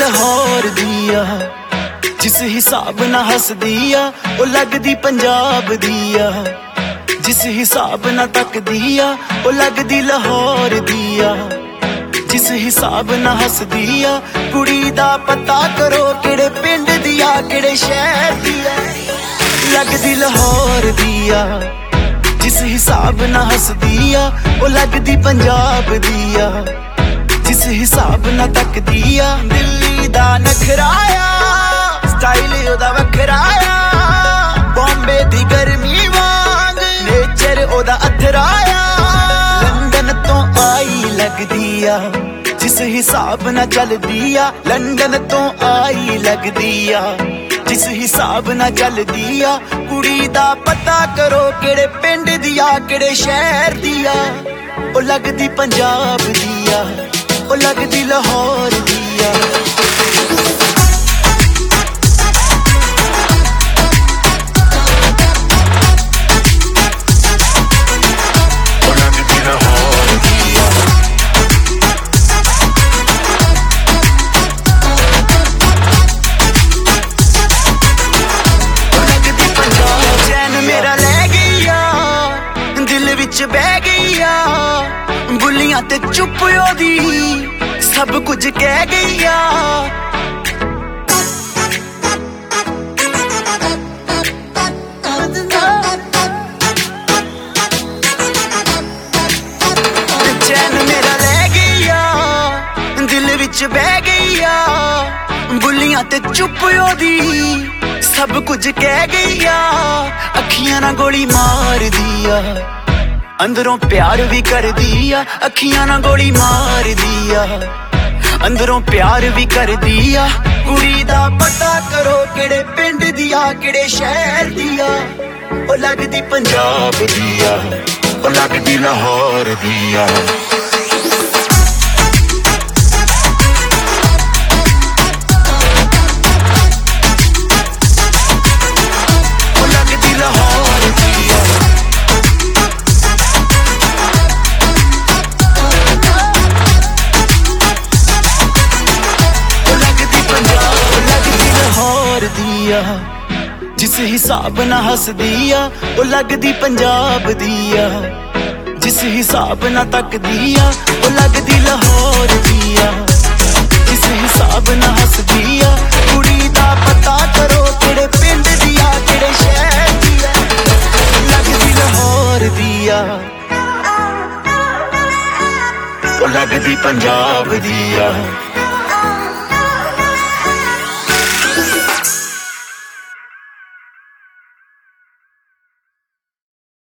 ਲਾਹੌਰ ਦੀ ਆ ਜਿਸ ਹਿਸਾਬ ਨਾਲ ਹੱਸਦੀ ਆ ਉਹ ਲੱਗਦੀ ਪੰਜਾਬ ਦੀ ਆ ਜਿਸ ਹਿਸਾਬ ਨਾਲ ਤੱਕਦੀ ਆ ਉਹ ਲੱਗਦੀ ਲਾਹੌਰ ਦੀ ਆ ਜਿਸ ਹਿਸਾਬ ਨਾਲ ਹੱਸਦੀ ਆ ਕੁੜੀ ਦਾ ਪਤਾ ਕਰੋ ਕਿਹੜੇ ਪਿੰਡ ਦੀ ਆ ਕਿਹੜੇ ਸ਼ਹਿਰ ਦੀ ਆ ਲੱਗਦੀ ਲਾਹੌਰ ਦੀ ਆ ਜਿਸ ਹਿਸਾਬ ਨਾਲ ਹੱਸਦੀ ਆ ਉਹ ਲੱਗਦੀ ਪੰਜਾਬ ਦੀ ਆ ਜਿਸ ਹਿਸਾਬ ਨਾਲ ਤੱਕਦੀ ਆ ਦਿੱਲੀ ਦਾ ਨਖਰਾ ਆ ਸਟਾਈਲ ਉਹਦਾ ਵੱਖਰਾ ਆ ਬੰਬੇ ਦੀ ਗਰਮੀ ਵਾਂਗ ਨੇਚਰ ਉਹਦਾ ਅਥਰਾ ਆ ਲੰਡਨ ਤੋਂ ਆਈ ਲੱਗਦੀ ਆ ਜਿਸ ਹਿਸਾਬ ਨਾਲ ਚੱਲਦੀ ਆ ਲੰਡਨ ਤੋਂ ਆਈ ਲੱਗਦੀ ਆ ਜਿਸ ਹਿਸਾਬ ਨਾਲ ਚੱਲਦੀ ਆ ਕੁੜੀ ਦਾ ਪਤਾ ਕਰੋ ਕਿਹੜੇ ਪਿੰਡ ਦੀ ਆ ਕਿਹੜੇ ਸ਼ਹਿਰ ਦੀ ਆ ਉਹ ਲੱਗਦੀ ਪੰਜਾਬ ਦੀ ਆ ਉਹ ਲੱਗਦੀ ਲਾਹੌਰ ਦੀ ਆ ਬਹਿ ਗਈ ਆ ਬੁੱਲੀਆਂ ਤੇ ਚੁੱਪ ਉਹਦੀ ਸਭ ਕੁਝ ਕਹਿ ਗਈ ਆ ਚੈਨ ਮੇਰਾ ਲੈ ਗਈ ਆ ਦਿਲ ਵਿੱਚ ਬਹਿ ਗਈ ਆ ਬੁੱਲੀਆਂ ਤੇ ਚੁੱਪ ਉਹਦੀ ਸਭ ਕੁਝ ਕਹਿ ਗਈ ਆ ਅੱਖੀਆਂ ਨਾਲ ਗੋਲੀ ਮਾਰਦੀ ਆ ਅੰਦਰੋਂ ਪਿਆਰ ਵੀ ਕਰਦੀ ਆ ਅੱਖੀਆਂ ਨਾਲ ਗੋਲੀ ਮਾਰਦੀ ਆ ਅੰਦਰੋਂ ਪਿਆਰ ਵੀ ਕਰਦੀ ਆ ਕੁੜੀ ਦਾ ਪਤਾ ਕਰੋ ਕਿਹੜੇ ਪਿੰਡ ਦੀ ਆ ਕਿਹੜੇ ਸ਼ਹਿਰ ਦੀ ਆ ਉਹ ਲੱਗਦੀ ਪੰਜਾਬ ਦੀ ਆ ਉਹ ਲੱਗਦੀ ਲਾਹੌਰ ਦੀ ਆ ਜਿਸ ਹਿਸਾਬ ਨਾਲ ਹੱਸਦੀ ਆ ਉਹ ਲੱਗਦੀ ਪੰਜਾਬ ਦੀ ਆ ਜਿਸ ਹਿਸਾਬ ਨਾਲ ਤੱਕਦੀ ਆ ਉਹ ਲੱਗਦੀ ਲਾਹੌਰ ਦੀ ਆ ਜਿਸ ਹਿਸਾਬ ਨਾਲ ਹੱਸਦੀ ਆ ਕੁੜੀ ਦਾ ਪਤਾ ਕਰੋ ਕਿਹੜੇ ਪਿੰਡ ਦੀ ਆ ਕਿਹੜੇ ਸ਼ਹਿਰ ਦੀ ਆ ਲੱਗਦੀ ਲਾਹੌਰ ਦੀ ਆ ਉਹ ਲੱਗਦੀ ਪੰਜਾਬ ਦੀ ਆ